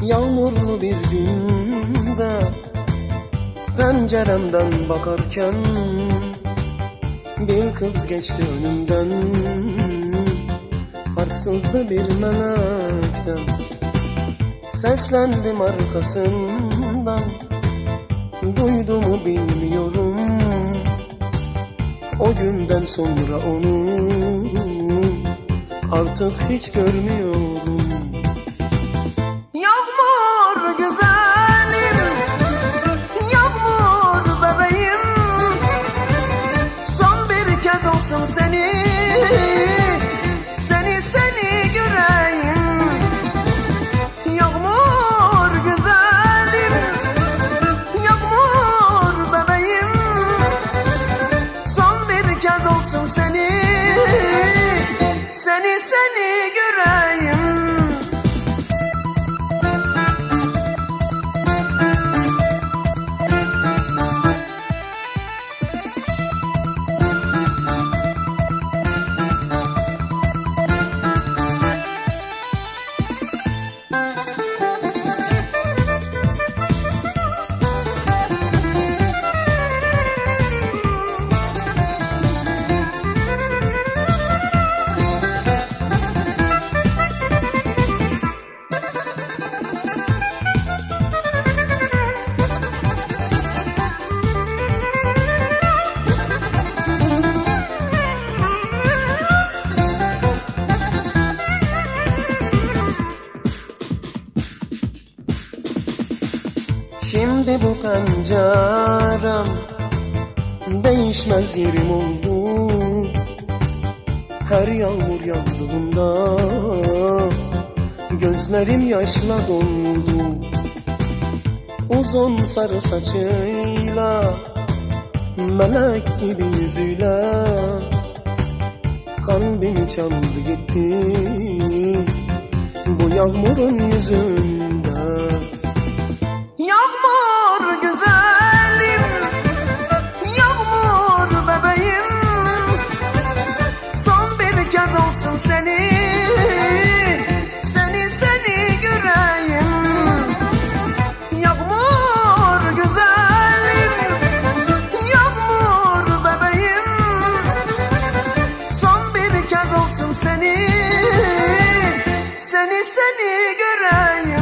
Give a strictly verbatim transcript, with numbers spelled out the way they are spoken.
Yağmurlu bir günde penceremden bakarken bir kız geçti önümden, farksızdı bir melekten. Seslendim arkasından, duydu mu bilmiyorum. O günden sonra onu artık hiç görmüyorum. Yağmur güzelim, yağmur bebeğim, son bir kez olsun seni, seni seni göreyim. Yağmur güzelim, yağmur bebeğim, son bir kez olsun seni, seni seni göreyim. Şimdi bu pencerem değişmez yerim oldu. Her yağmur yağdığında gözlerim yaşla doldu. Uzun sarı saçıyla, melek gibi yüzüyle kalbimi çaldı gitti bu yağmurun yüzünde. Yağmur güzelim, yağmur bebeğim, son bir kez olsun seni, seni seni göreyim. Yağmur güzelim, yağmur bebeğim, son bir kez olsun seni, seni seni göreyim.